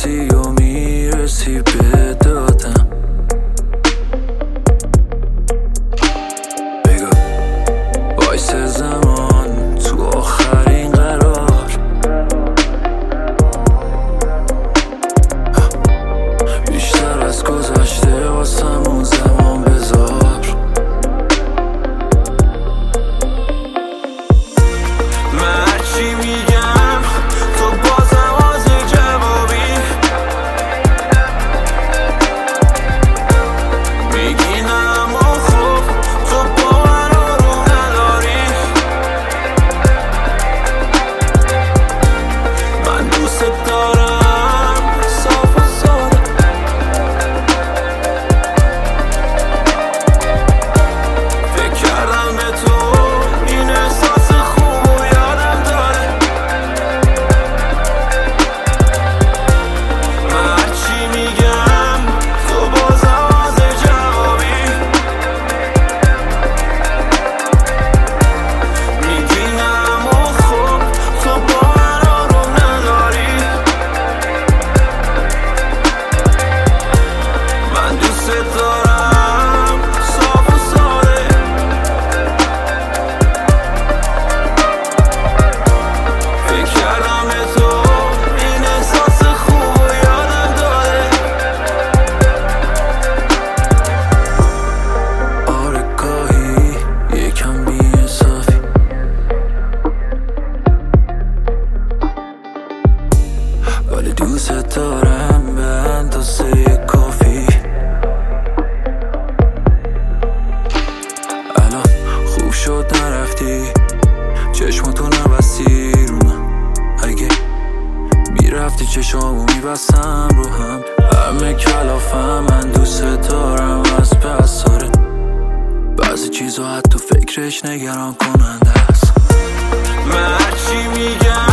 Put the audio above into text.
میرسی و میرسی به دادم. بگو وایس زمان تو آخرین قرار، بیشتر از گذشته واسمون زمان بذار. من هرچی میگم تو بازم از جوابی میگی نه، اما خب تو با من آروم نداری. من دوست دارم صاف و ساده، فکر کردم به تو این احساس خوب و یادم داره. من هرچی میگم تو بازم از جوابی میگی نه، اما خب تو با من آروم نداری. من دوست دارم صاف و ساده، فکر کردم به تو این احساس خوب و یادم داره. آره گاهی یکم بی‌انصافی، ولی دوست دارم به اندازه کافی. الان خوب شد نرفتی، چشماتو نبستی رو من. اگه میرفتی چشامو میبستم رو هم. همه کلافم، من دوست دارم از پس داره. بعضی چیزا حتی فکرش نگران کننده است. من هرچی میگم